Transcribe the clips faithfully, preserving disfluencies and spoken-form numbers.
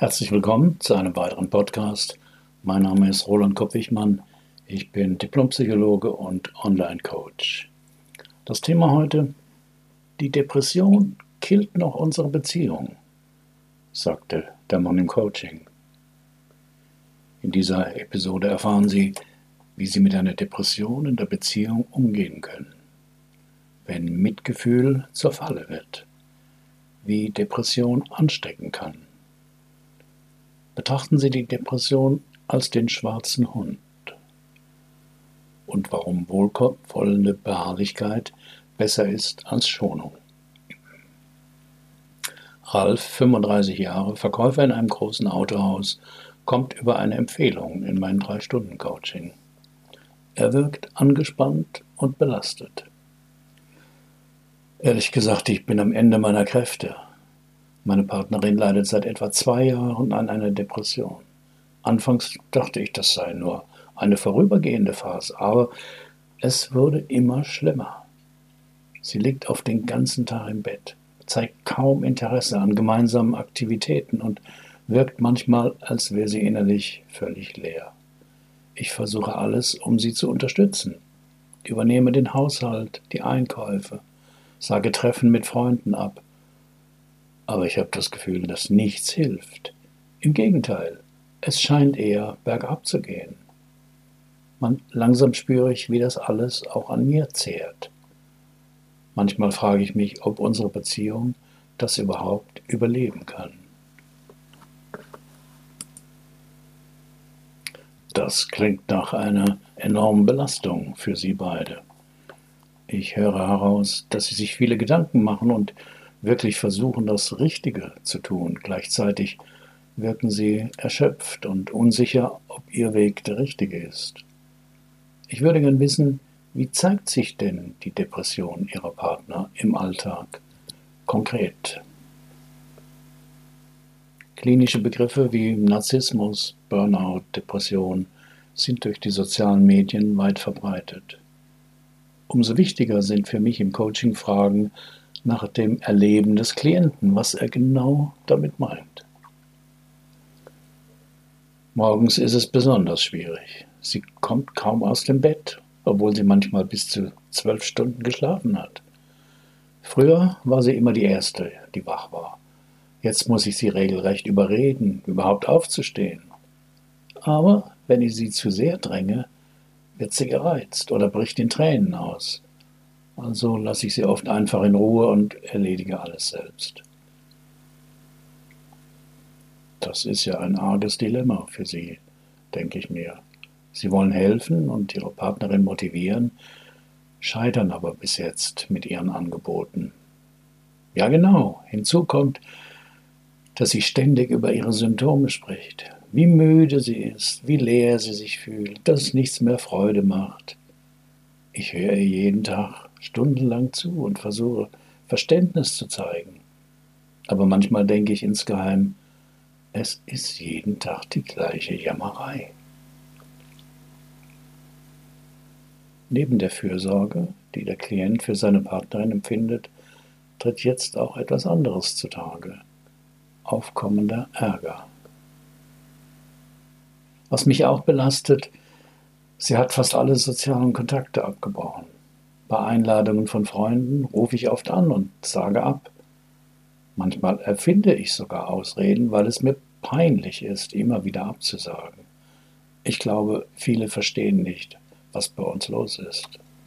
Herzlich willkommen zu einem weiteren Podcast. Mein Name ist Roland Kopp-Wichmann. Ich bin Diplompsychologe und Online-Coach. Das Thema heute: Die Depression killt noch unsere Beziehung, sagte der Mann im Coaching. In dieser Episode erfahren Sie, wie Sie mit einer Depression in der Beziehung umgehen können, wenn Mitgefühl zur Falle wird, wie Depression anstecken kann. Betrachten Sie die Depression als den schwarzen Hund und warum wohlwollende Beharrlichkeit besser ist als Schonung. Ralf, fünfunddreißig Jahre, Verkäufer in einem großen Autohaus, kommt über eine Empfehlung in mein drei Stunden Coaching. Er wirkt angespannt und belastet. Ehrlich gesagt, ich bin am Ende meiner Kräfte. Meine Partnerin leidet seit etwa zwei Jahren an einer Depression. Anfangs dachte ich, das sei nur eine vorübergehende Phase, aber es wurde immer schlimmer. Sie liegt oft den ganzen Tag im Bett, zeigt kaum Interesse an gemeinsamen Aktivitäten und wirkt manchmal, als wäre sie innerlich völlig leer. Ich versuche alles, um sie zu unterstützen. Übernehme den Haushalt, die Einkäufe, sage Treffen mit Freunden ab. Aber ich habe das Gefühl, dass nichts hilft. Im Gegenteil, es scheint eher bergab zu gehen. Man, langsam spüre ich, wie das alles auch an mir zehrt. Manchmal frage ich mich, ob unsere Beziehung das überhaupt überleben kann. Das klingt nach einer enormen Belastung für Sie beide. Ich höre heraus, dass Sie sich viele Gedanken machen und wirklich versuchen, das Richtige zu tun. Gleichzeitig wirken Sie erschöpft und unsicher, ob Ihr Weg der richtige ist. Ich würde gern wissen, wie zeigt sich denn die Depression Ihrer Partner im Alltag konkret? Klinische Begriffe wie Narzissmus, Burnout, Depression sind durch die sozialen Medien weit verbreitet. Umso wichtiger sind für mich im Coaching Fragen nach dem Erleben des Klienten, was er genau damit meint. Morgens ist es besonders schwierig. Sie kommt kaum aus dem Bett, obwohl sie manchmal bis zu zwölf Stunden geschlafen hat. Früher war sie immer die Erste, die wach war. Jetzt muss ich sie regelrecht überreden, überhaupt aufzustehen. Aber wenn ich sie zu sehr dränge, wird sie gereizt oder bricht in Tränen aus. Also lasse ich sie oft einfach in Ruhe und erledige alles selbst. Das ist ja ein arges Dilemma für Sie, denke ich mir. Sie wollen helfen und Ihre Partnerin motivieren, scheitern aber bis jetzt mit Ihren Angeboten. Ja genau, hinzu kommt, dass sie ständig über ihre Symptome spricht. Wie müde sie ist, wie leer sie sich fühlt, dass nichts mehr Freude macht. Ich höre ihr jeden Tag stundenlang zu und versuche, Verständnis zu zeigen. Aber manchmal denke ich insgeheim, es ist jeden Tag die gleiche Jammerei. Neben der Fürsorge, die der Klient für seine Partnerin empfindet, tritt jetzt auch etwas anderes zutage: aufkommender Ärger. Was mich auch belastet: Sie hat fast alle sozialen Kontakte abgebrochen. Bei Einladungen von Freunden rufe ich oft an und sage ab. Manchmal erfinde ich sogar Ausreden, weil es mir peinlich ist, immer wieder abzusagen. Ich glaube, viele verstehen nicht, was bei uns los ist.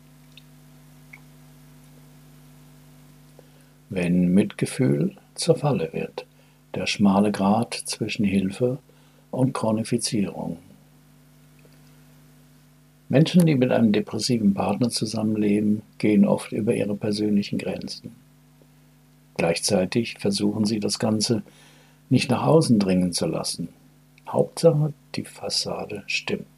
Wenn Mitgefühl zur Falle wird, der schmale Grat zwischen Hilfe und Chronifizierung. Menschen, die mit einem depressiven Partner zusammenleben, gehen oft über ihre persönlichen Grenzen. Gleichzeitig versuchen sie, das Ganze nicht nach außen dringen zu lassen. Hauptsache, die Fassade stimmt.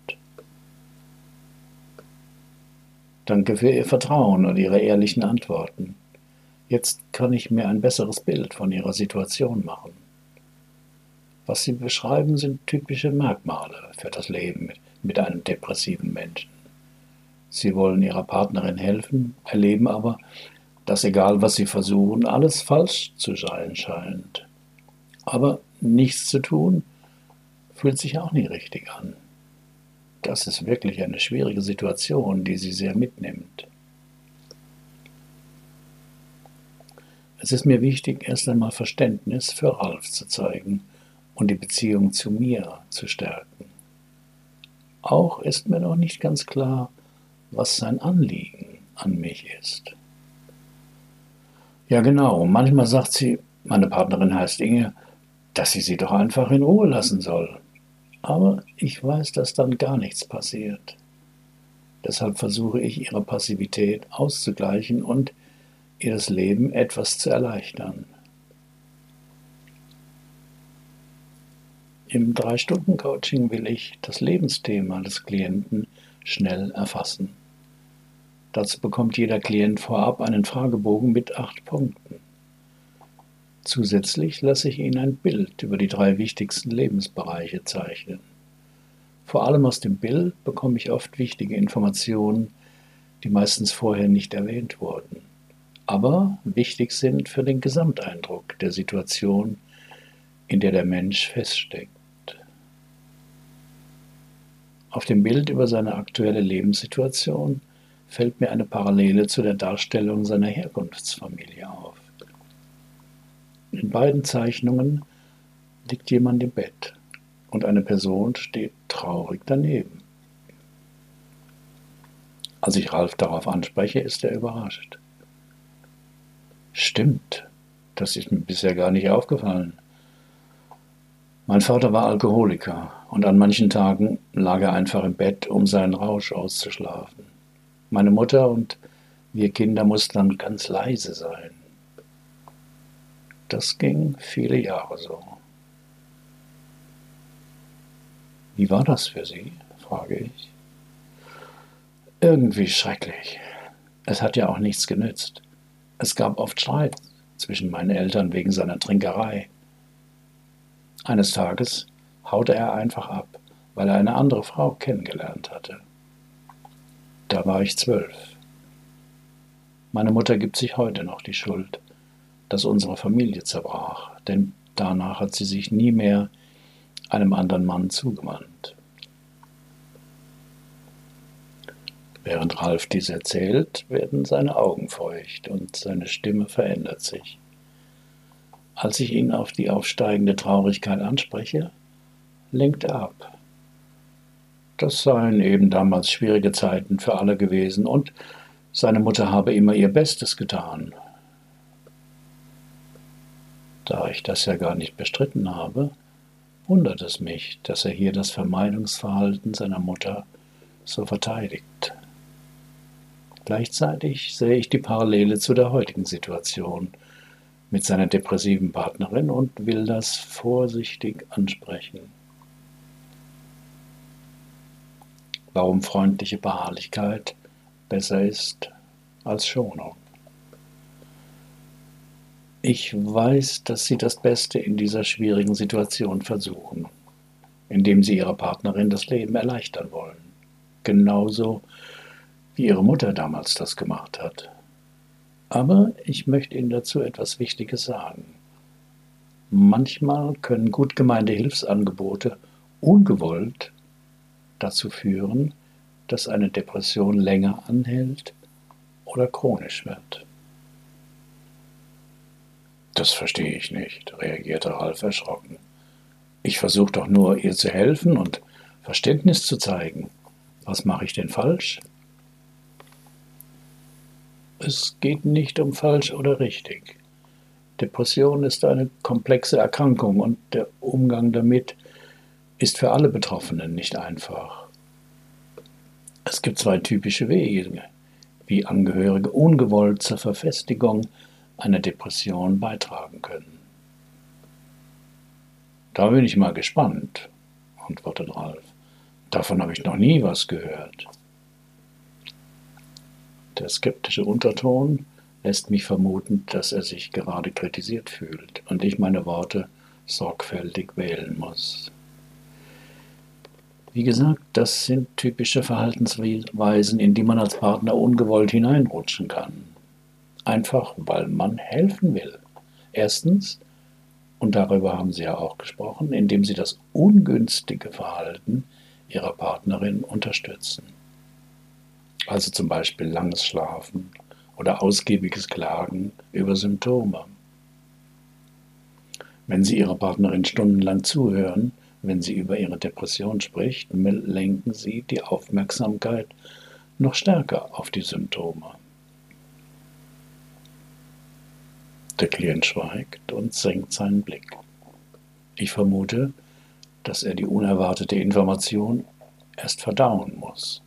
Danke für Ihr Vertrauen und Ihre ehrlichen Antworten. Jetzt kann ich mir ein besseres Bild von Ihrer Situation machen. Was Sie beschreiben, sind typische Merkmale für das Leben mit, mit einem depressiven Menschen. Sie wollen Ihrer Partnerin helfen, erleben aber, dass egal was Sie versuchen, alles falsch zu sein scheint. Aber nichts zu tun fühlt sich auch nie richtig an. Das ist wirklich eine schwierige Situation, die sie sehr mitnimmt. Es ist mir wichtig, erst einmal Verständnis für Ralf zu zeigen und die Beziehung zu mir zu stärken. Auch ist mir noch nicht ganz klar, was sein Anliegen an mich ist. Ja genau, manchmal sagt sie, meine Partnerin heißt Inge, dass ich sie doch einfach in Ruhe lassen soll. Aber ich weiß, dass dann gar nichts passiert. Deshalb versuche ich, ihre Passivität auszugleichen und ihr das Leben etwas zu erleichtern. Im Drei-Stunden-Coaching will ich das Lebensthema des Klienten schnell erfassen. Dazu bekommt jeder Klient vorab einen Fragebogen mit acht Punkten. Zusätzlich lasse ich ihn ein Bild über die drei wichtigsten Lebensbereiche zeichnen. Vor allem aus dem Bild bekomme ich oft wichtige Informationen, die meistens vorher nicht erwähnt wurden, aber wichtig sind für den Gesamteindruck der Situation, in der der Mensch feststeckt. Auf dem Bild über seine aktuelle Lebenssituation fällt mir eine Parallele zu der Darstellung seiner Herkunftsfamilie auf. In beiden Zeichnungen liegt jemand im Bett und eine Person steht traurig daneben. Als ich Ralf darauf anspreche, ist er überrascht. Stimmt, das ist mir bisher gar nicht aufgefallen. Mein Vater war Alkoholiker und an manchen Tagen lag er einfach im Bett, um seinen Rausch auszuschlafen. Meine Mutter und wir Kinder mussten dann ganz leise sein. Das ging viele Jahre so. Wie war das für Sie? Frage ich. Irgendwie schrecklich. Es hat ja auch nichts genützt. Es gab oft Streit zwischen meinen Eltern wegen seiner Trinkerei. Eines Tages haute er einfach ab, weil er eine andere Frau kennengelernt hatte. Da war ich zwölf. Meine Mutter gibt sich heute noch die Schuld, dass unsere Familie zerbrach, denn danach hat sie sich nie mehr einem anderen Mann zugewandt. Während Ralf dies erzählt, werden seine Augen feucht und seine Stimme verändert sich. Als ich ihn auf die aufsteigende Traurigkeit anspreche, lenkt er ab. Das seien eben damals schwierige Zeiten für alle gewesen und seine Mutter habe immer ihr Bestes getan. Da ich das ja gar nicht bestritten habe, wundert es mich, dass er hier das Vermeidungsverhalten seiner Mutter so verteidigt. Gleichzeitig sehe ich die Parallele zu der heutigen Situation mit seiner depressiven Partnerin und will das vorsichtig ansprechen. Warum freundliche Beharrlichkeit besser ist als Schonung. Ich weiß, dass Sie das Beste in dieser schwierigen Situation versuchen, indem Sie Ihrer Partnerin das Leben erleichtern wollen. Genauso wie Ihre Mutter damals das gemacht hat. Aber ich möchte Ihnen dazu etwas Wichtiges sagen. Manchmal können gut gemeinte Hilfsangebote ungewollt dazu führen, dass eine Depression länger anhält oder chronisch wird. Das verstehe ich nicht, reagierte Ralf erschrocken. Ich versuche doch nur, ihr zu helfen und Verständnis zu zeigen. Was mache ich denn falsch? Es geht nicht um falsch oder richtig. Depression ist eine komplexe Erkrankung und der Umgang damit ist für alle Betroffenen nicht einfach. Es gibt zwei typische Wege, wie Angehörige ungewollt zur Verfestigung einer Depression beitragen können. Da bin ich mal gespannt, antwortet Ralf. Davon habe ich noch nie was gehört. Der skeptische Unterton lässt mich vermuten, dass er sich gerade kritisiert fühlt und ich meine Worte sorgfältig wählen muss. Wie gesagt, das sind typische Verhaltensweisen, in die man als Partner ungewollt hineinrutschen kann. Einfach, weil man helfen will. Erstens, Und darüber haben Sie ja auch gesprochen, indem Sie das ungünstige Verhalten Ihrer Partnerin unterstützen. Also zum Beispiel langes Schlafen oder ausgiebiges Klagen über Symptome. Wenn Sie Ihrer Partnerin stundenlang zuhören, wenn sie über ihre Depression spricht, lenken Sie die Aufmerksamkeit noch stärker auf die Symptome. Der Klient schweigt und senkt seinen Blick. Ich vermute, dass er die unerwartete Information erst verdauen muss.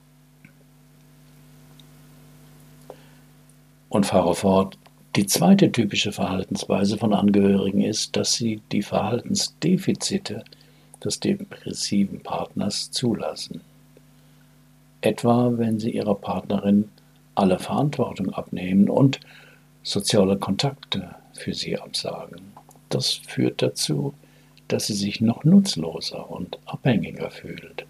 Und fahre fort. Die zweite typische Verhaltensweise von Angehörigen ist, dass sie die Verhaltensdefizite des depressiven Partners zulassen. Etwa, wenn sie ihrer Partnerin alle Verantwortung abnehmen und soziale Kontakte für sie absagen. Das führt dazu, dass sie sich noch nutzloser und abhängiger fühlt.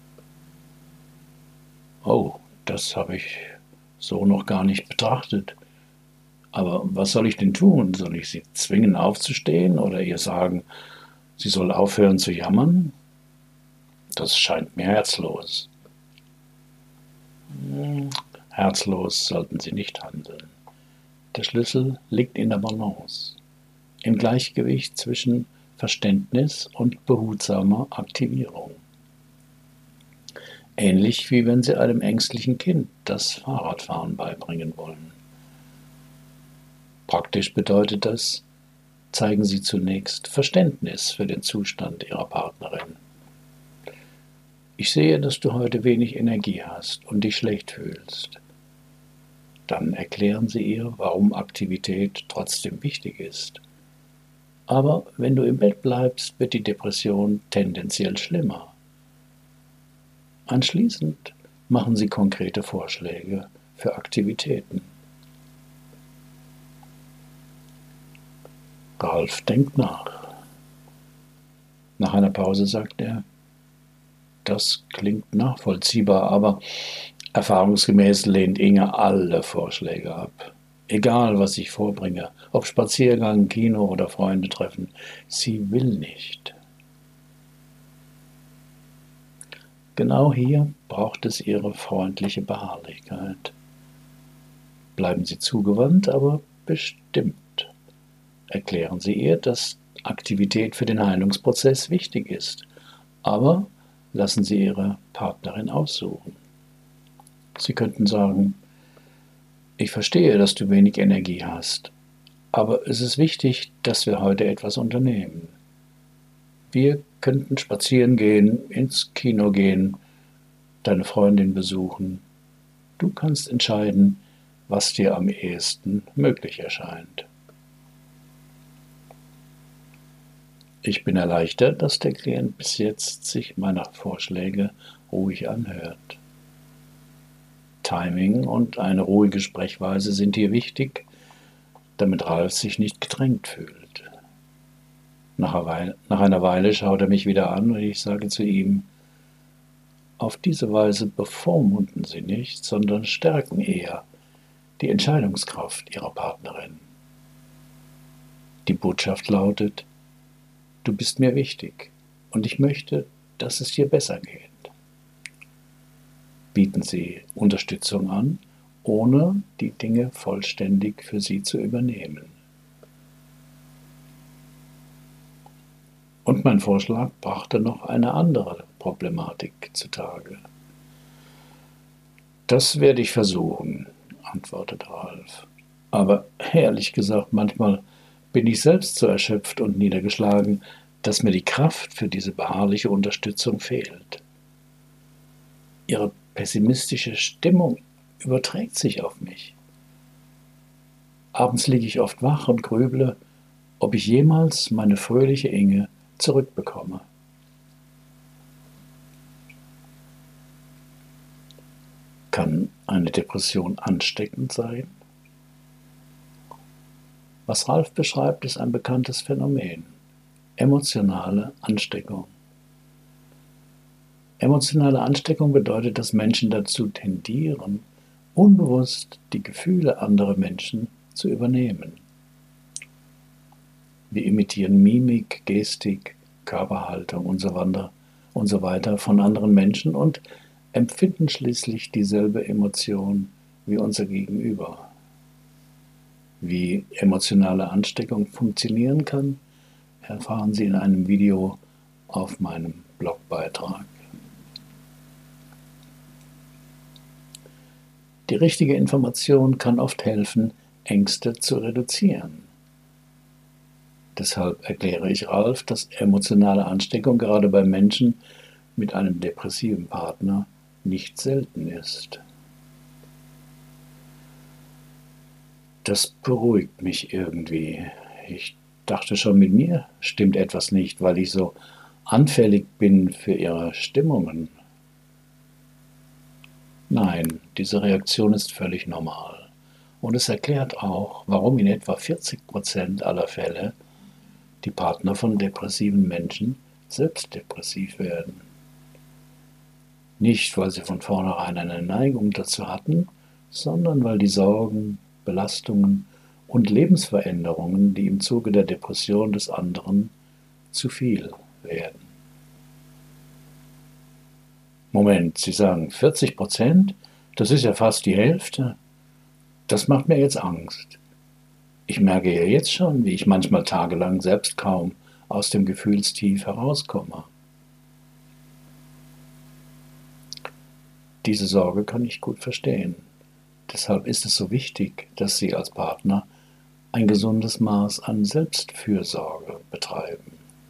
Oh, das habe ich so noch gar nicht betrachtet. Aber was soll ich denn tun? Soll ich sie zwingen, aufzustehen oder ihr sagen, sie soll aufhören zu jammern? Das scheint mir herzlos. Hm, herzlos sollten sie nicht handeln. Der Schlüssel liegt in der Balance, im Gleichgewicht zwischen Verständnis und behutsamer Aktivierung. Ähnlich wie wenn Sie einem ängstlichen Kind das Fahrradfahren beibringen wollen. Praktisch bedeutet das, zeigen Sie zunächst Verständnis für den Zustand Ihrer Partnerin. Ich sehe, dass du heute wenig Energie hast und dich schlecht fühlst. Dann erklären Sie ihr, warum Aktivität trotzdem wichtig ist. Aber wenn du im Bett bleibst, wird die Depression tendenziell schlimmer. Anschließend machen Sie konkrete Vorschläge für Aktivitäten. Ralf denkt nach. Nach einer Pause sagt er, das klingt nachvollziehbar, aber erfahrungsgemäß lehnt Inge alle Vorschläge ab. Egal, was ich vorbringe, ob Spaziergang, Kino oder Freunde treffen, sie will nicht. Genau hier braucht es ihre freundliche Beharrlichkeit. Bleiben Sie zugewandt, aber bestimmt. Erklären Sie ihr, dass Aktivität für den Heilungsprozess wichtig ist, aber lassen Sie Ihre Partnerin aussuchen. Sie könnten sagen, ich verstehe, dass du wenig Energie hast, aber es ist wichtig, dass wir heute etwas unternehmen. Wir könnten spazieren gehen, ins Kino gehen, deine Freundin besuchen. Du kannst entscheiden, was dir am ehesten möglich erscheint. Ich bin erleichtert, dass der Klient bis jetzt sich meiner Vorschläge ruhig anhört. Timing und eine ruhige Sprechweise sind hier wichtig, damit Ralf sich nicht gedrängt fühlt. Nach einer Weile schaut er mich wieder an und ich sage zu ihm, auf diese Weise bevormunden Sie nicht, sondern stärken eher die Entscheidungskraft Ihrer Partnerin. Die Botschaft lautet, du bist mir wichtig und ich möchte, dass es dir besser geht. Bieten Sie Unterstützung an, ohne die Dinge vollständig für Sie zu übernehmen. Und mein Vorschlag brachte noch eine andere Problematik zutage. Das werde ich versuchen, antwortet Ralf. Aber ehrlich gesagt, manchmal bin ich selbst so erschöpft und niedergeschlagen, dass mir die Kraft für diese beharrliche Unterstützung fehlt. Ihre pessimistische Stimmung überträgt sich auf mich. Abends liege ich oft wach und grüble, ob ich jemals meine fröhliche Inge zurückbekomme. Kann eine Depression ansteckend sein? Was Ralf beschreibt, ist ein bekanntes Phänomen: emotionale Ansteckung. Emotionale Ansteckung bedeutet, dass Menschen dazu tendieren, unbewusst die Gefühle anderer Menschen zu übernehmen. Wir imitieren Mimik, Gestik, Körperhaltung und so weiter und so weiter von anderen Menschen und empfinden schließlich dieselbe Emotion wie unser Gegenüber. Wie emotionale Ansteckung funktionieren kann, erfahren Sie in einem Video auf meinem Blogbeitrag. Die richtige Information kann oft helfen, Ängste zu reduzieren. Deshalb erkläre ich Ralf, dass emotionale Ansteckung gerade bei Menschen mit einem depressiven Partner nicht selten ist. Das beruhigt mich irgendwie. Ich dachte schon, mit mir stimmt etwas nicht, weil ich so anfällig bin für ihre Stimmungen. Nein, diese Reaktion ist völlig normal. Und es erklärt auch, warum in etwa vierzig Prozent aller Fälle die Partner von depressiven Menschen selbst depressiv werden. Nicht, weil sie von vornherein eine Neigung dazu hatten, sondern weil die Sorgen, Belastungen und Lebensveränderungen, die im Zuge der Depression des anderen zu viel werden. Moment, Sie sagen vierzig Prozent? Das ist ja fast die Hälfte. Das macht mir jetzt Angst. Ich merke ja jetzt schon, wie ich manchmal tagelang selbst kaum aus dem Gefühlstief herauskomme. Diese Sorge kann ich gut verstehen. Deshalb ist es so wichtig, dass Sie als Partner ein gesundes Maß an Selbstfürsorge betreiben.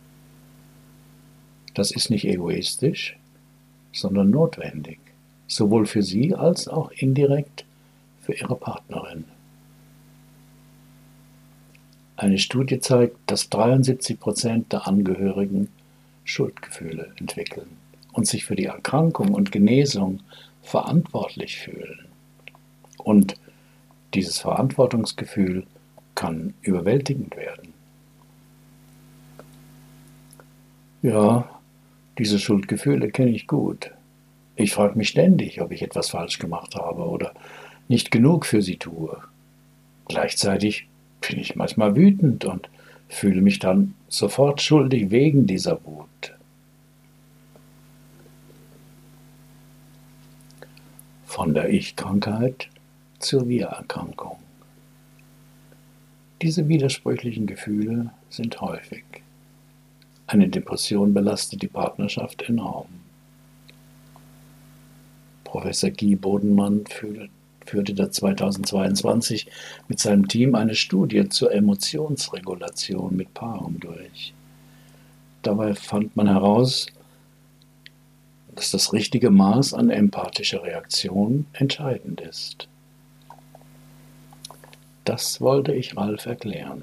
Das ist nicht egoistisch, sondern notwendig, sowohl für Sie als auch indirekt für Ihre Partnerin. Eine Studie zeigt, dass dreiundsiebzig Prozent der Angehörigen Schuldgefühle entwickeln und sich für die Erkrankung und Genesung verantwortlich fühlen. Und dieses Verantwortungsgefühl kann überwältigend werden. Ja, diese Schuldgefühle kenne ich gut. Ich frage mich ständig, ob ich etwas falsch gemacht habe oder nicht genug für sie tue. Gleichzeitig bin ich manchmal wütend und fühle mich dann sofort schuldig wegen dieser Wut. Von der Ich-Krankheit zur Wir-Erkrankung. Diese widersprüchlichen Gefühle sind häufig. Eine Depression belastet die Partnerschaft enorm. Professor Guy Bodenmann führte zweitausendzweiundzwanzig mit seinem Team eine Studie zur Emotionsregulation mit Paaren durch. Dabei fand man heraus, dass das richtige Maß an empathischer Reaktion entscheidend ist. Das wollte ich Ralf erklären.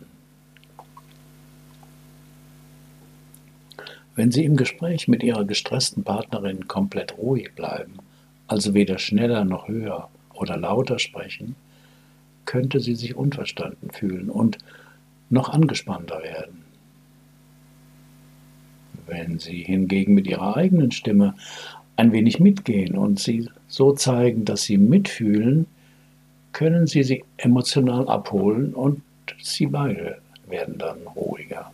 Wenn Sie im Gespräch mit Ihrer gestressten Partnerin komplett ruhig bleiben, also weder schneller noch höher oder lauter sprechen, könnte sie sich unverstanden fühlen und noch angespannter werden. Wenn Sie hingegen mit Ihrer eigenen Stimme ein wenig mitgehen und Sie so zeigen, dass Sie mitfühlen, können Sie sie emotional abholen und Sie beide werden dann ruhiger.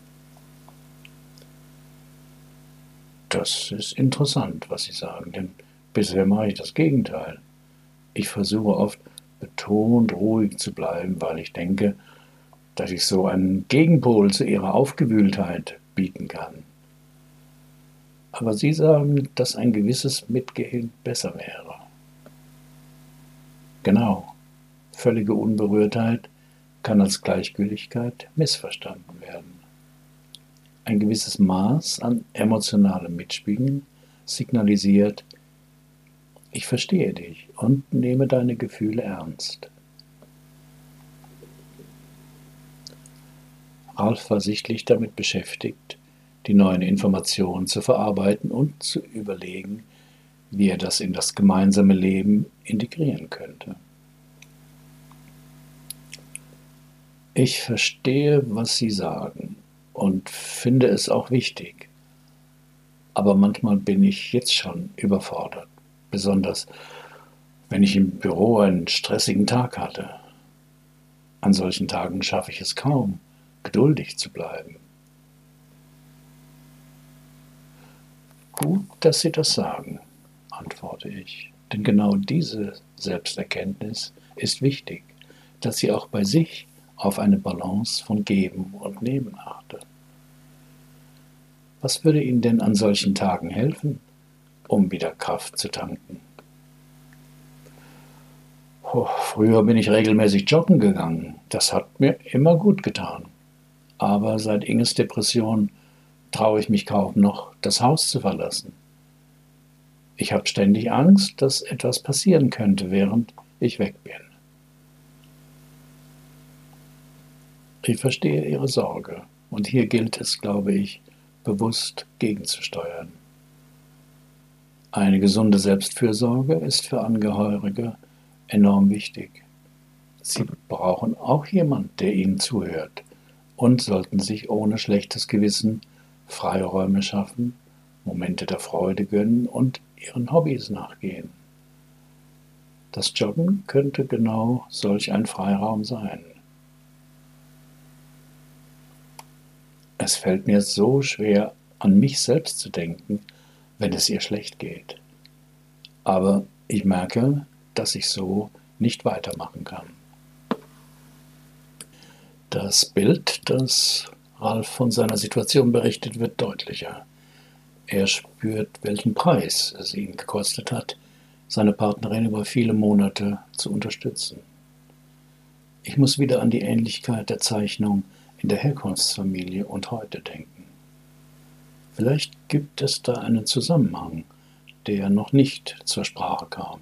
Das ist interessant, was Sie sagen, denn bisher mache ich das Gegenteil. Ich versuche oft betont ruhig zu bleiben, weil ich denke, dass ich so einen Gegenpol zu Ihrer Aufgewühltheit bieten kann. Aber Sie sagen, dass ein gewisses Mitgehen besser wäre. Genau, völlige Unberührtheit kann als Gleichgültigkeit missverstanden werden. Ein gewisses Maß an emotionalem Mitspielen signalisiert, ich verstehe dich und nehme deine Gefühle ernst. Ralf war sichtlich damit beschäftigt, die neuen Informationen zu verarbeiten und zu überlegen, wie er das in das gemeinsame Leben integrieren könnte. Ich verstehe, was Sie sagen und finde es auch wichtig, aber manchmal bin ich jetzt schon überfordert, besonders wenn ich im Büro einen stressigen Tag hatte. An solchen Tagen schaffe ich es kaum, geduldig zu bleiben. Gut, dass Sie das sagen, antworte ich, denn genau diese Selbsterkenntnis ist wichtig, dass sie auch bei sich auf eine Balance von Geben und Nehmen achte. Was würde Ihnen denn an solchen Tagen helfen, um wieder Kraft zu tanken? Oh, früher bin ich regelmäßig joggen gegangen. Das hat mir immer gut getan. Aber seit Inges Depression traue ich mich kaum noch, das Haus zu verlassen. Ich habe ständig Angst, dass etwas passieren könnte, während ich weg bin. Ich verstehe Ihre Sorge und hier gilt es, glaube ich, bewusst gegenzusteuern. Eine gesunde Selbstfürsorge ist für Angehörige enorm wichtig. Sie brauchen auch jemanden, der ihnen zuhört und sollten sich ohne schlechtes Gewissen Freiräume schaffen, Momente der Freude gönnen und ihren Hobbys nachgehen. Das Joggen könnte genau solch ein Freiraum sein. Es fällt mir so schwer, an mich selbst zu denken, wenn es ihr schlecht geht. Aber ich merke, dass ich so nicht weitermachen kann. Das Bild, das Ralf von seiner Situation berichtet, wird deutlicher. Er spürt, welchen Preis es ihn gekostet hat, seine Partnerin über viele Monate zu unterstützen. Ich muss wieder an die Ähnlichkeit der Zeichnung in der Herkunftsfamilie und heute denken. Vielleicht gibt es da einen Zusammenhang, der noch nicht zur Sprache kam.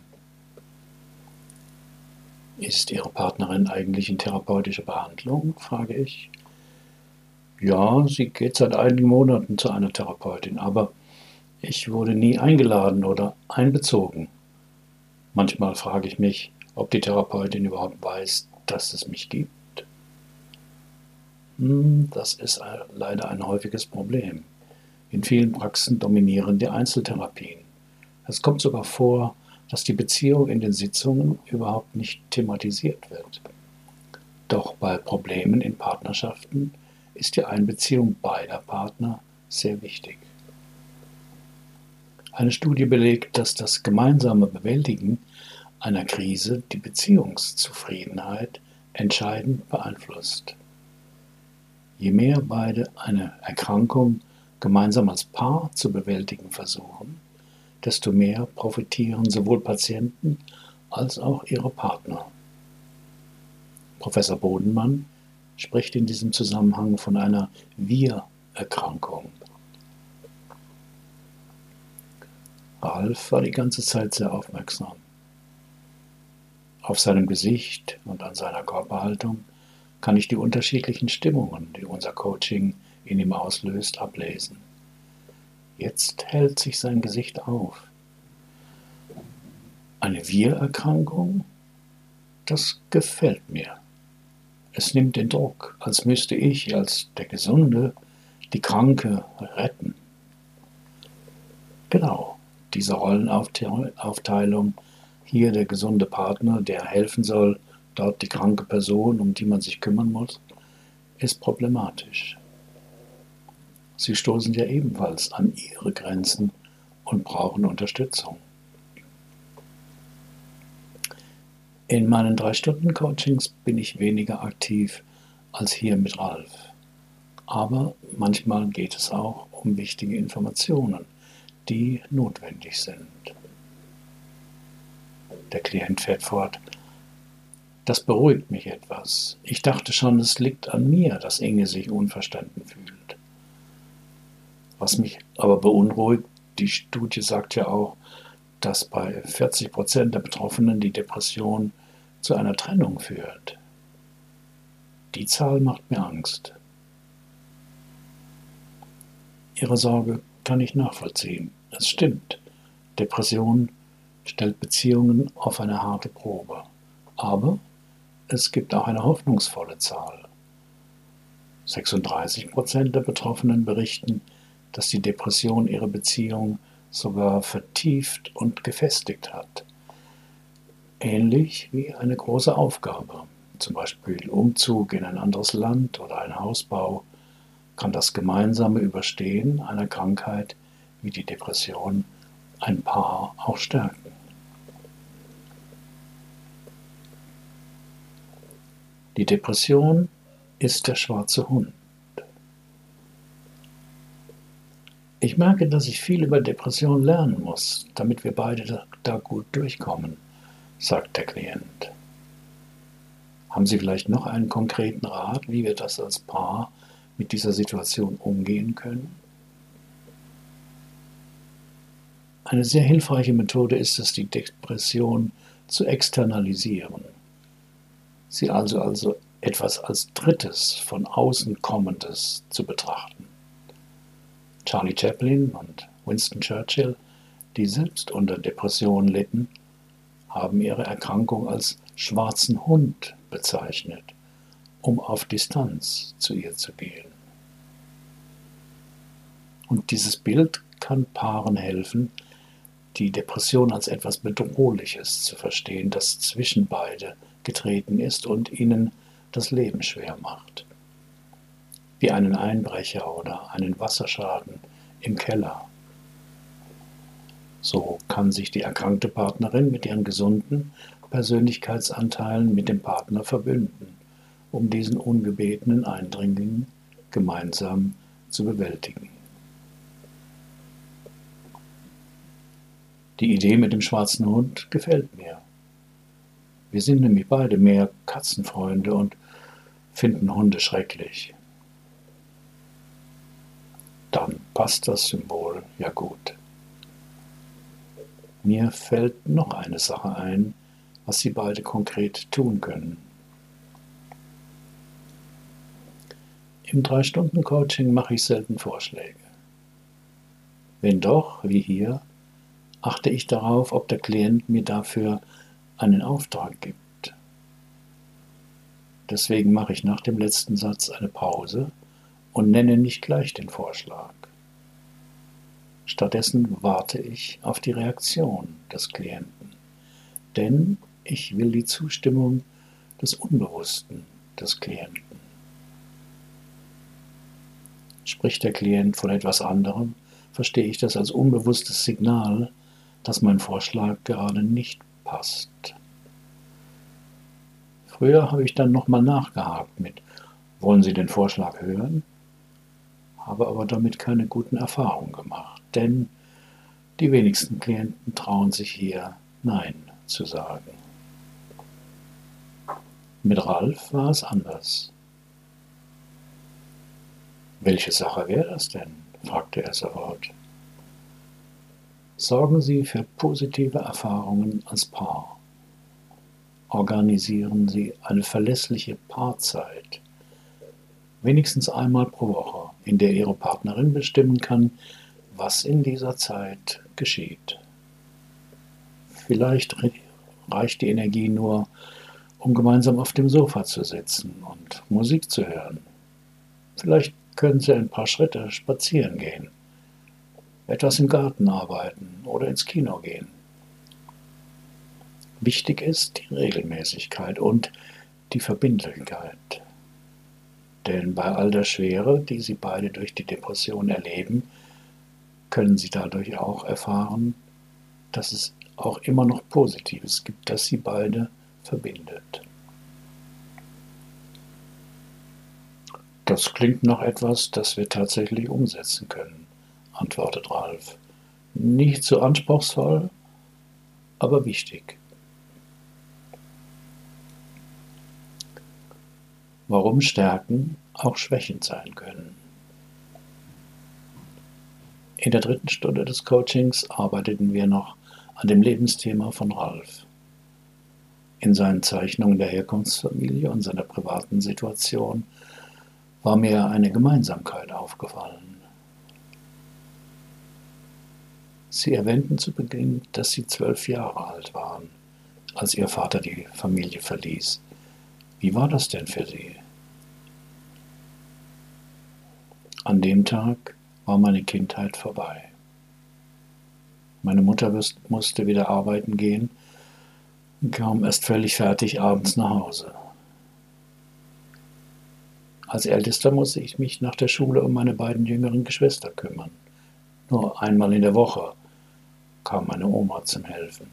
Ist Ihre Partnerin eigentlich in therapeutischer Behandlung, frage ich. Ja, sie geht seit einigen Monaten zu einer Therapeutin, aber ich wurde nie eingeladen oder einbezogen. Manchmal frage ich mich, ob die Therapeutin überhaupt weiß, dass es mich gibt. Hm, das ist leider ein häufiges Problem. In vielen Praxen dominieren die Einzeltherapien. Es kommt sogar vor, dass die Beziehung in den Sitzungen überhaupt nicht thematisiert wird. Doch bei Problemen in Partnerschaften ist die Einbeziehung beider Partner sehr wichtig. Eine Studie belegt, dass das gemeinsame Bewältigen einer Krise die Beziehungszufriedenheit entscheidend beeinflusst. Je mehr beide eine Erkrankung gemeinsam als Paar zu bewältigen versuchen, desto mehr profitieren sowohl Patienten als auch ihre Partner. Professor Bodenmann spricht in diesem Zusammenhang von einer Wir-Erkrankung. Ralf war die ganze Zeit sehr aufmerksam. Auf seinem Gesicht und an seiner Körperhaltung kann ich die unterschiedlichen Stimmungen, die unser Coaching in ihm auslöst, ablesen. Jetzt hält sich sein Gesicht auf. Eine Wir-Erkrankung? Das gefällt mir. Es nimmt den Druck, als müsste ich, als der Gesunde, die Kranke retten. Genau, diese Rollenaufteilung, hier der gesunde Partner, der helfen soll, dort die kranke Person, um die man sich kümmern muss, ist problematisch. Sie stoßen ja ebenfalls an ihre Grenzen und brauchen Unterstützung. In meinen drei Stunden Coachings bin ich weniger aktiv als hier mit Ralf. Aber manchmal geht es auch um wichtige Informationen, die notwendig sind. Der Klient fährt fort. Das beruhigt mich etwas. Ich dachte schon, es liegt an mir, dass Inge sich unverstanden fühlt. Was mich aber beunruhigt, die Studie sagt ja auch, dass bei vierzig Prozent der Betroffenen die Depression zu einer Trennung führt. Die Zahl macht mir Angst. Ihre Sorge kann ich nachvollziehen. Es stimmt. Depression stellt Beziehungen auf eine harte Probe. Aber es gibt auch eine hoffnungsvolle Zahl. sechsunddreißig Prozent der Betroffenen berichten, dass die Depression ihre Beziehung sogar vertieft und gefestigt hat. Ähnlich wie eine große Aufgabe. zum Beispiel Umzug in ein anderes Land oder ein Hausbau, kann das gemeinsame Überstehen einer Krankheit wie die Depression ein Paar auch stärken. Die Depression ist der schwarze Hund. Ich merke, dass ich viel über Depression lernen muss, damit wir beide da gut durchkommen, sagt der Klient. Haben Sie vielleicht noch einen konkreten Rat, wie wir das als Paar mit dieser Situation umgehen können? Eine sehr hilfreiche Methode ist es, die Depression zu externalisieren. Sie also, also etwas als Drittes, von außen Kommendes zu betrachten. Charlie Chaplin und Winston Churchill, die selbst unter Depressionen litten, haben ihre Erkrankung als schwarzen Hund bezeichnet, um auf Distanz zu ihr zu gehen. Und dieses Bild kann Paaren helfen, die Depression als etwas Bedrohliches zu verstehen, das zwischen beide getreten ist und ihnen das Leben schwer macht. Wie einen Einbrecher oder einen Wasserschaden im Keller. So kann sich die erkrankte Partnerin mit ihren gesunden Persönlichkeitsanteilen mit dem Partner verbünden, um diesen ungebetenen Eindringling gemeinsam zu bewältigen. Die Idee mit dem schwarzen Hund gefällt mir. Wir sind nämlich beide mehr Katzenfreunde und finden Hunde schrecklich. Dann passt das Symbol ja gut. Mir fällt noch eine Sache ein, was Sie beide konkret tun können. Im drei Stunden Coaching mache ich selten Vorschläge. Wenn doch, wie hier, achte ich darauf, ob der Klient mir dafür einen Auftrag gibt. Deswegen mache ich nach dem letzten Satz eine Pause und nenne nicht gleich den Vorschlag. Stattdessen warte ich auf die Reaktion des Klienten, denn ich will die Zustimmung des Unbewussten des Klienten. Spricht der Klient von etwas anderem, verstehe ich das als unbewusstes Signal, dass mein Vorschlag gerade nicht passt. Früher habe ich dann nochmal nachgehakt mit: Wollen Sie den Vorschlag hören? Habe aber damit keine guten Erfahrungen gemacht, denn die wenigsten Klienten trauen sich hier Nein zu sagen. Mit Ralf war es anders. Welche Sache wäre das denn? Fragte er sofort. Sorgen Sie für positive Erfahrungen als Paar. Organisieren Sie eine verlässliche Paarzeit, wenigstens einmal pro Woche, in der Ihre Partnerin bestimmen kann, was in dieser Zeit geschieht. Vielleicht reicht die Energie nur, um gemeinsam auf dem Sofa zu sitzen und Musik zu hören. Vielleicht können Sie ein paar Schritte spazieren gehen, etwas im Garten arbeiten oder ins Kino gehen. Wichtig ist die Regelmäßigkeit und die Verbindlichkeit. Denn bei all der Schwere, die Sie beide durch die Depression erleben, können Sie dadurch auch erfahren, dass es auch immer noch Positives gibt, das Sie beide verbindet. Das klingt nach etwas, das wir tatsächlich umsetzen können, antwortet Ralf. Nicht so anspruchsvoll, aber wichtig. Warum Stärken auch schwächend sein können. In der dritten Stunde des Coachings arbeiteten wir noch an dem Lebensthema von Ralf. In seinen Zeichnungen der Herkunftsfamilie und seiner privaten Situation war mir eine Gemeinsamkeit aufgefallen. Sie erwähnten zu Beginn, dass Sie zwölf Jahre alt waren, als Ihr Vater die Familie verließ. Wie war das denn für Sie? An dem Tag war meine Kindheit vorbei. Meine Mutter musste wieder arbeiten gehen und kam erst völlig fertig abends nach Hause. Als Ältester musste ich mich nach der Schule um meine beiden jüngeren Geschwister kümmern. Nur einmal in der Woche kam meine Oma zum Helfen.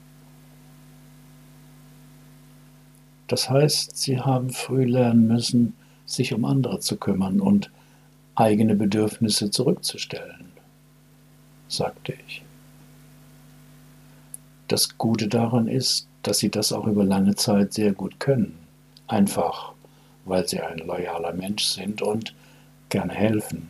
Das heißt, sie haben früh lernen müssen, sich um andere zu kümmern und eigene Bedürfnisse zurückzustellen, sagte ich. Das Gute daran ist, dass sie das auch über lange Zeit sehr gut können. Einfach, weil sie ein loyaler Mensch sind und gerne helfen.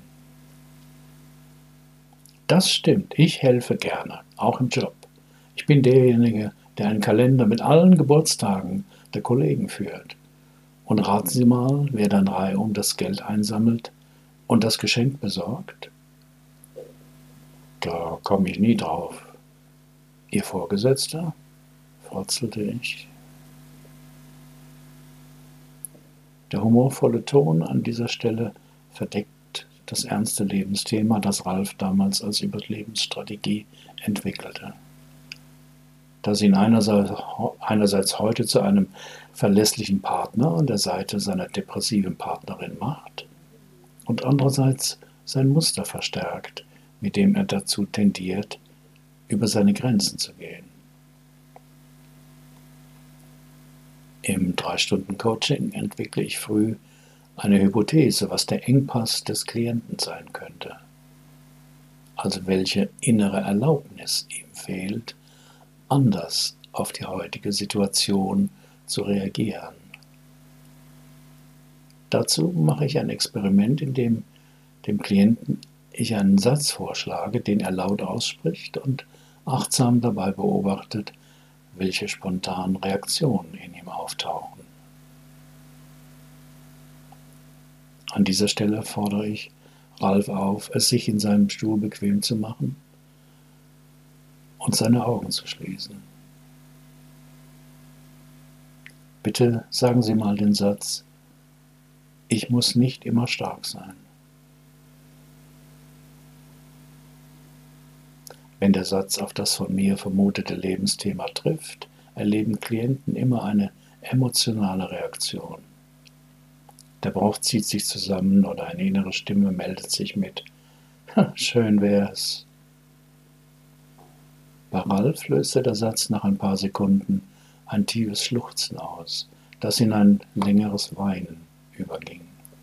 Das stimmt, ich helfe gerne, auch im Job. Ich bin derjenige, der einen Kalender mit allen Geburtstagen der Kollegen führt. Und raten Sie mal, wer dann reihum das Geld einsammelt und das Geschenk besorgt? Da komme ich nie drauf. Ihr Vorgesetzter? Frotzelte ich. Der humorvolle Ton an dieser Stelle verdeckt das ernste Lebensthema, das Ralf damals als Überlebensstrategie entwickelte. Das ihn einerseits, einerseits heute zu einem verlässlichen Partner an der Seite seiner depressiven Partnerin macht und andererseits sein Muster verstärkt, mit dem er dazu tendiert, über seine Grenzen zu gehen. Im drei-Stunden-Coaching entwickle ich früh eine Hypothese, was der Engpass des Klienten sein könnte. Also welche innere Erlaubnis ihm fehlt, anders auf die heutige Situation zu reagieren. Dazu mache ich ein Experiment, in dem dem Klienten ich einen Satz vorschlage, den er laut ausspricht und achtsam dabei beobachtet, welche spontanen Reaktionen in ihm auftauchen. An dieser Stelle fordere ich Ralf auf, es sich in seinem Stuhl bequem zu machen und seine Augen zu schließen. Bitte sagen Sie mal den Satz: Ich muss nicht immer stark sein. Wenn der Satz auf das von mir vermutete Lebensthema trifft, erleben Klienten immer eine emotionale Reaktion. Der Bauch zieht sich zusammen oder eine innere Stimme meldet sich mit: Schön wär's. Bei Ralf löste der Satz nach ein paar Sekunden ein tiefes Schluchzen aus, das in ein längeres Weinen überging.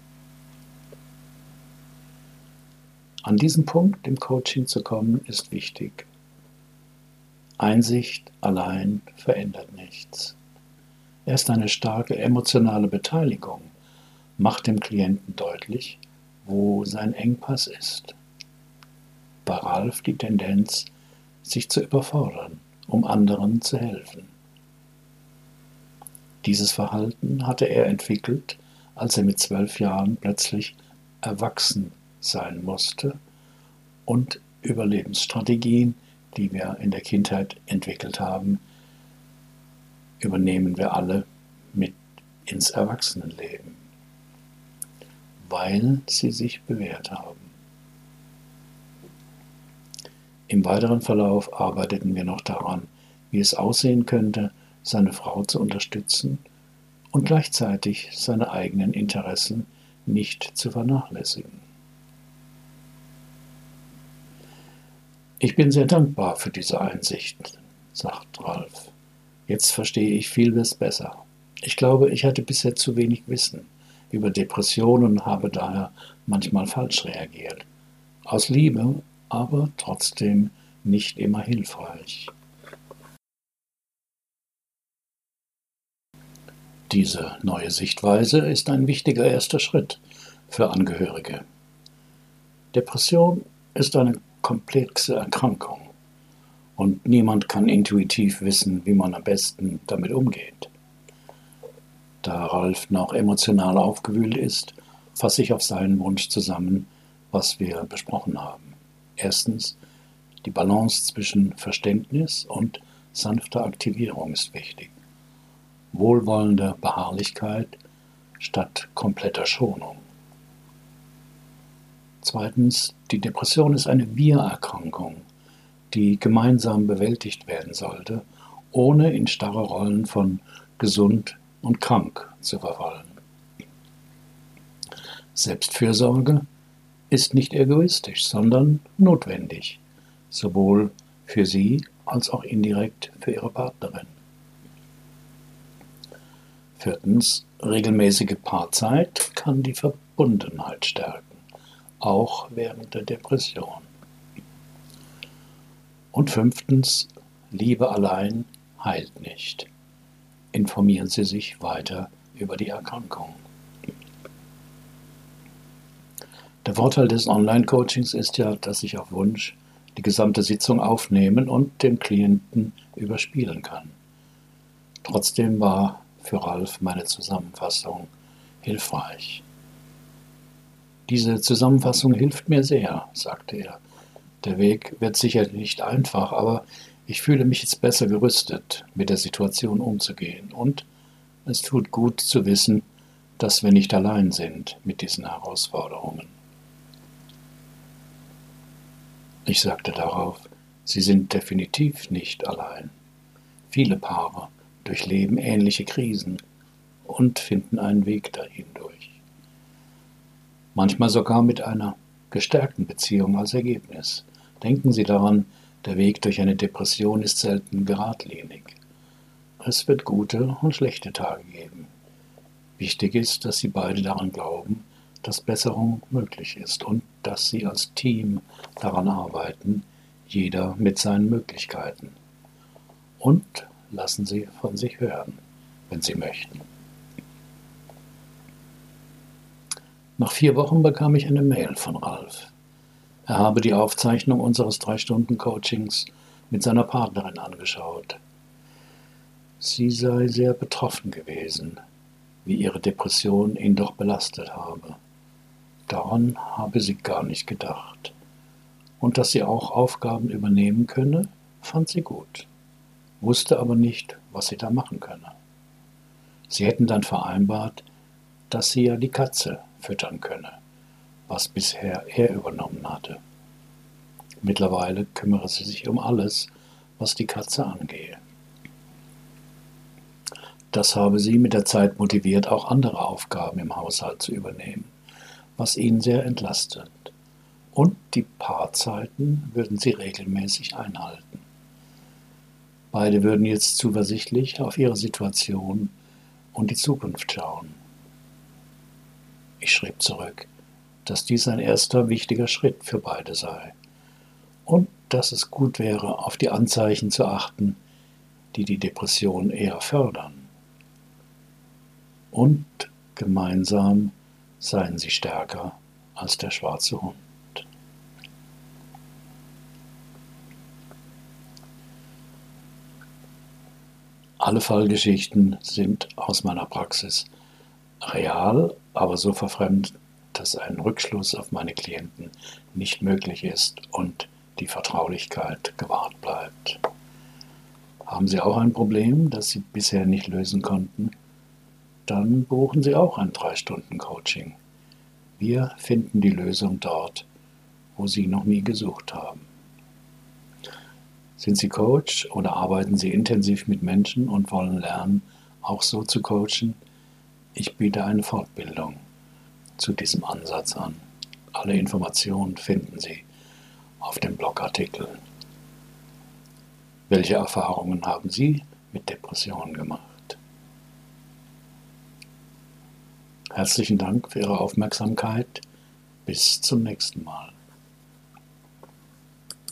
An diesen Punkt im Coaching zu kommen, ist wichtig. Einsicht allein verändert nichts. Erst eine starke emotionale Beteiligung macht dem Klienten deutlich, wo sein Engpass ist. Bei Ralf die Tendenz, sich zu überfordern, um anderen zu helfen. Dieses Verhalten hatte er entwickelt, als er mit zwölf Jahren plötzlich erwachsen sein musste und Überlebensstrategien, die wir in der Kindheit entwickelt haben, übernehmen wir alle mit ins Erwachsenenleben, weil sie sich bewährt haben. Im weiteren Verlauf arbeiteten wir noch daran, wie es aussehen könnte, seine Frau zu unterstützen und gleichzeitig seine eigenen Interessen nicht zu vernachlässigen. Ich bin sehr dankbar für diese Einsicht, sagt Ralf. Jetzt verstehe ich vieles besser. Ich glaube, ich hatte bisher zu wenig Wissen über Depressionen und habe daher manchmal falsch reagiert. Aus Liebe, aber trotzdem nicht immer hilfreich. Diese neue Sichtweise ist ein wichtiger erster Schritt für Angehörige. Depression ist eine komplexe Erkrankung und niemand kann intuitiv wissen, wie man am besten damit umgeht. Da Ralf noch emotional aufgewühlt ist, fasse ich auf seinen Wunsch zusammen, was wir besprochen haben. Erstens, die Balance zwischen Verständnis und sanfter Aktivierung ist wichtig. Wohlwollende Beharrlichkeit statt kompletter Schonung. Zweitens, die Depression ist eine Wir-Erkrankung, die gemeinsam bewältigt werden sollte, ohne in starre Rollen von gesund und krank zu verfallen. Selbstfürsorge ist nicht egoistisch, sondern notwendig, sowohl für Sie als auch indirekt für Ihre Partnerin. Viertens, regelmäßige Paarzeit kann die Verbundenheit stärken, auch während der Depression. Und fünftens, Liebe allein heilt nicht. Informieren Sie sich weiter über die Erkrankung. Der Vorteil des Online-Coachings ist ja, dass ich auf Wunsch die gesamte Sitzung aufnehmen und dem Klienten überspielen kann. Trotzdem war für Ralf meine Zusammenfassung hilfreich. Diese Zusammenfassung hilft mir sehr, sagte er. Der Weg wird sicher nicht einfach, aber ich fühle mich jetzt besser gerüstet, mit der Situation umzugehen. Und es tut gut zu wissen, dass wir nicht allein sind mit diesen Herausforderungen. Ich sagte darauf, Sie sind definitiv nicht allein. Viele Paare durchleben ähnliche Krisen und finden einen Weg dahin durch. Manchmal sogar mit einer gestärkten Beziehung als Ergebnis. Denken Sie daran, der Weg durch eine Depression ist selten geradlinig. Es wird gute und schlechte Tage geben. Wichtig ist, dass Sie beide daran glauben, dass Besserung möglich ist und dass Sie als Team daran arbeiten, jeder mit seinen Möglichkeiten. Und lassen Sie von sich hören, wenn Sie möchten. Nach vier Wochen bekam ich eine Mail von Ralf. Er habe die Aufzeichnung unseres drei Stunden Coachings mit seiner Partnerin angeschaut. Sie sei sehr betroffen gewesen, wie ihre Depression ihn doch belastet habe. Daran habe sie gar nicht gedacht. Und dass sie auch Aufgaben übernehmen könne, fand sie gut, wusste aber nicht, was sie da machen könne. Sie hätten dann vereinbart, dass sie ja die Katze füttern könne, was bisher er übernommen hatte. Mittlerweile kümmere sie sich um alles, was die Katze angehe. Das habe sie mit der Zeit motiviert, auch andere Aufgaben im Haushalt zu übernehmen, was ihn sehr entlastet. Und die Paarzeiten würden sie regelmäßig einhalten. Beide würden jetzt zuversichtlich auf ihre Situation und die Zukunft schauen. Ich schrieb zurück, dass dies ein erster wichtiger Schritt für beide sei und dass es gut wäre, auf die Anzeichen zu achten, die die Depression eher fördern. Und gemeinsam seien sie stärker als der schwarze Hund. Alle Fallgeschichten sind aus meiner Praxis real, aber so verfremdet, dass ein Rückschluss auf meine Klienten nicht möglich ist und die Vertraulichkeit gewahrt bleibt. Haben Sie auch ein Problem, das Sie bisher nicht lösen konnten? Dann buchen Sie auch ein drei Stunden Coaching. Wir finden die Lösung dort, wo Sie noch nie gesucht haben. Sind Sie Coach oder arbeiten Sie intensiv mit Menschen und wollen lernen, auch so zu coachen? Ich biete eine Fortbildung zu diesem Ansatz an. Alle Informationen finden Sie auf dem Blogartikel. Welche Erfahrungen haben Sie mit Depressionen gemacht? Herzlichen Dank für Ihre Aufmerksamkeit. Bis zum nächsten Mal.